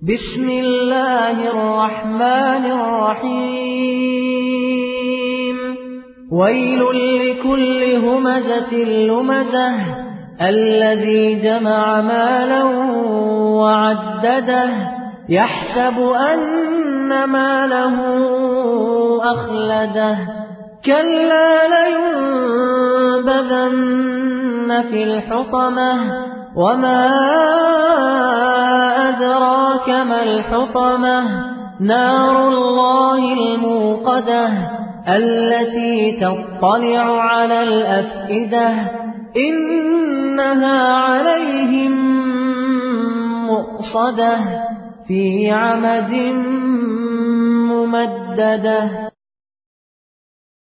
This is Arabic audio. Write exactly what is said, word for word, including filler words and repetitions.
بسم الله الرحمن الرحيم ويل لكل همزة لمزة الذي جمع مالا وعدده يحسب أن ماله أخلده كلا لينبذن في الحطمة وما أدراك ما الحطمة نار الله الموقدة التي تطلع على الأفئدة إنها عليهم مؤصدة في عمد ممددة.